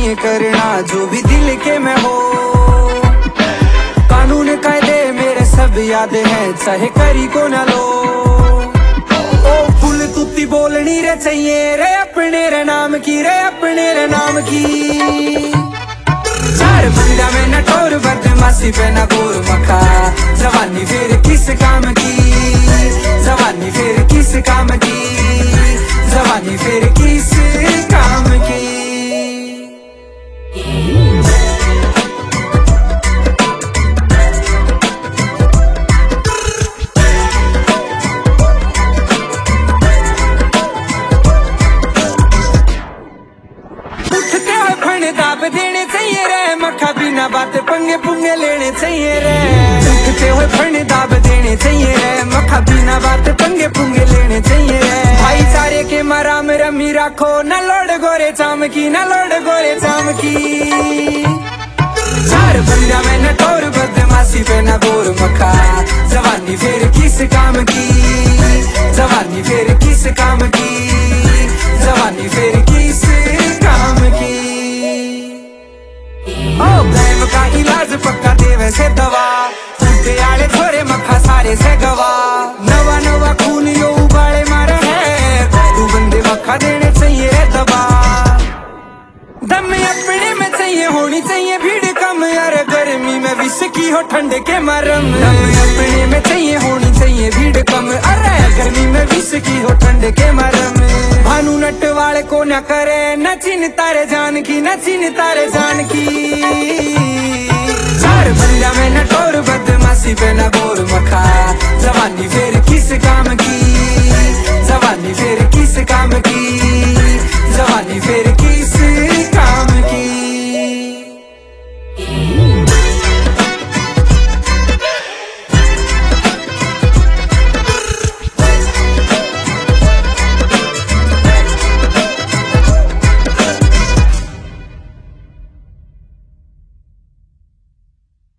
चाहिए करना जो भी दिल के में हो। कानून कायदे मेरे सब याद है, चाहे करी को न लो। ओ फुल तुत्ती बोलनी रे चाहिए रे अपने रे नाम की, रे अपने रे नाम की। चार बंदा में नटोर बदमाशी पे न गोर मखा, जवानी फिर किस काम की, जवानी फिर किस काम की, जवानी फिर किस काम की। उठते हुए फण दाब देने चाहिए रे मखा, बिना बात पंगे पुंगे लेने चाहिए रे। उठते हुए फण दाब देने चाहिए रे मखा, बिना बात पंगे पुंगे लेने चाहिए रे। भाईचारे के मराम रमी रखो, न लोड गोरे चाम की, न लोड गोरे चाम की। चार बंदा में नटोर बदमाशी पे न गोर मखा, जवानी फिर किस काम की, जवानी फिर किस काम की, जवानी फिर किस काम की। ओ प्रेम का इलाज पक्का देवे से दवा, उनके आले थोड़े मखा सारे से गवा। नवा नवा खून यो उबाले मारे है, तू बंदे मखा देने चाहिए दबा। दम अपने में चाहिए होनी चाहिए भीड़ कम, यार गर्मी में विष की हो ठंड के मरम। दम अपने में चाहिए होनी चाहिए भीड़ कम, अरे गर्मी में विष की हो ठंड के मरम। भानु नट वाले को न करे न चिंता रे जान की, न चिंता रे जान की। चार बंदा में नटोर बदमाशी पे न गोर मखा,